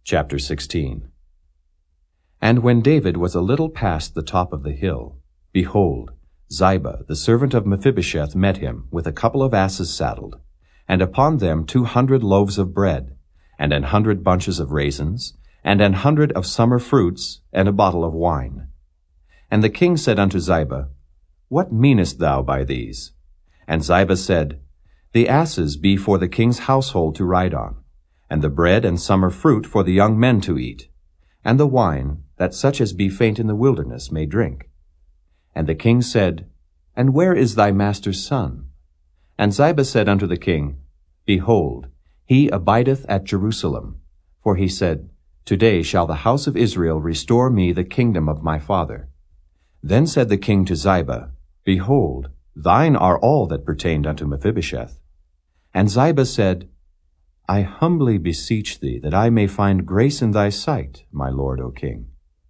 Chapter 16. And when David was a little past the top of the hill, behold, Ziba, the servant of Mephibosheth, met him, with a couple of asses saddled, and upon them 200 loaves of bread, and 100 bunches of raisins, and 100 of summer fruits, and a bottle of wine. And the king said unto Ziba, What meanest thou by these? And Ziba said, The asses be for the king's household to ride on, and the bread and summer fruit for the young men to eat, and the wine, that such as be faint in the wilderness may drink. And the king said, And where is thy master's son? And Ziba said unto the king, Behold, he abideth at Jerusalem. For he said, Today shall the house of Israel restore me the kingdom of my father. Then said the king to Ziba, Behold, thine are all that pertained unto Mephibosheth. And Ziba said, I humbly beseech thee that I may find grace in thy sight, my lord, O king.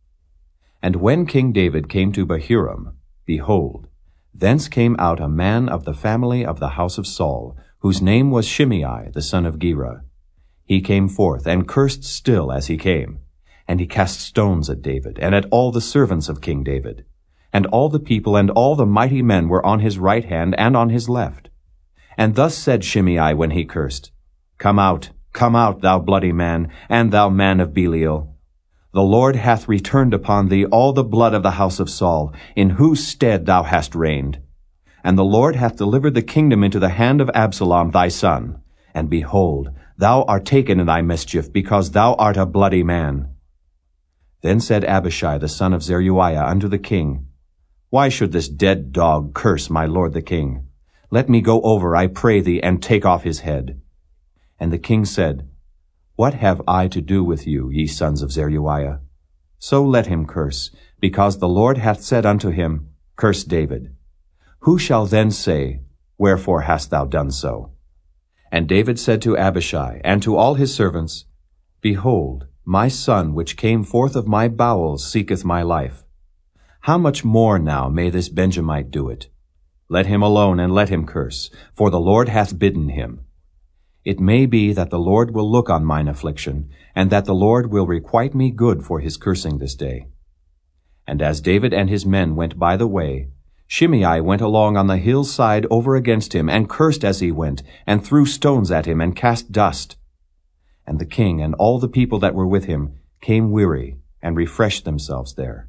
And when King David came to Bahurim, behold, thence came out a man of the family of the house of Saul, whose name was Shimei the son of Gera. He came forth, and cursed still as he came. And he cast stones at David, and at all the servants of King David. And all the people and all the mighty men were on his right hand and on his left. And thus said Shimei when he cursed, Come out, thou bloody man, and thou man of Belial. The Lord hath returned upon thee all the blood of the house of Saul, in whose stead thou hast reigned. And the Lord hath delivered the kingdom into the hand of Absalom thy son. And behold, thou art taken in thy mischief, because thou art a bloody man. Then said Abishai the son of Zeruiah unto the king, Why should this dead dog curse my lord the king? Let me go over, I pray thee, and take off his head. And the king said, What have I to do with you, ye sons of Zeruiah? So let him curse, because the Lord hath said unto him, Curse David. Who shall then say, Wherefore hast thou done so? And David said to Abishai and to all his servants, Behold, my son which came forth of my bowels seeketh my life. How much more now may this Benjamite do it? Let him alone, and let him curse, for the Lord hath bidden him. It may be that the Lord will look on mine affliction, and that the Lord will requite me good for his cursing this day. And as David and his men went by the way, Shimei went along on the hillside over against him, and cursed as he went, and threw stones at him, and cast dust. And the king and all the people that were with him came weary, and refreshed themselves there.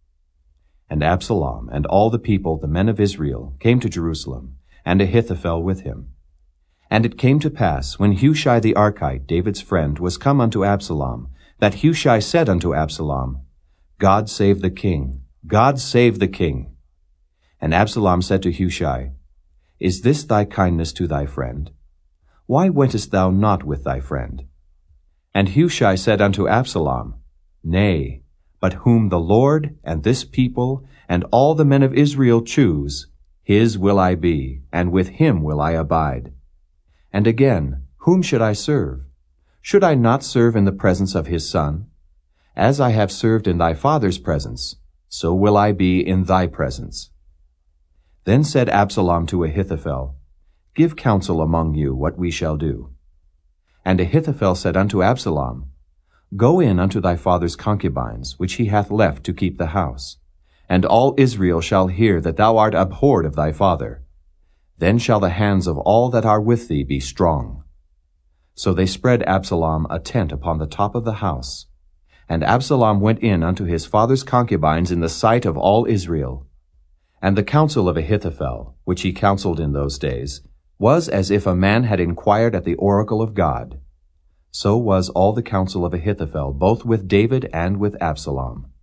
And Absalom and all the people, the men of Israel, came to Jerusalem, and Ahithophel with him. And it came to pass, when Hushai the Archite, David's friend, was come unto Absalom, that Hushai said unto Absalom, God save the king, God save the king. And Absalom said to Hushai, Is this thy kindness to thy friend? Why wentest thou not with thy friend? And Hushai said unto Absalom, Nay, but whom the Lord and this people and all the men of Israel choose, his will I be, and with him will I abide. And again, whom should I serve? Should I not serve in the presence of his son? As I have served in thy father's presence, so will I be in thy presence. Then said Absalom to Ahithophel, Give counsel among you what we shall do. And Ahithophel said unto Absalom, Go in unto thy father's concubines, which he hath left to keep the house. And all Israel shall hear that thou art abhorred of thy father. Then shall the hands of all that are with thee be strong. So they spread Absalom a tent upon the top of the house. And Absalom went in unto his father's concubines in the sight of all Israel. And the counsel of Ahithophel, which he counseled in those days, was as if a man had inquired at the oracle of God. So was all the counsel of Ahithophel, both with David and with Absalom.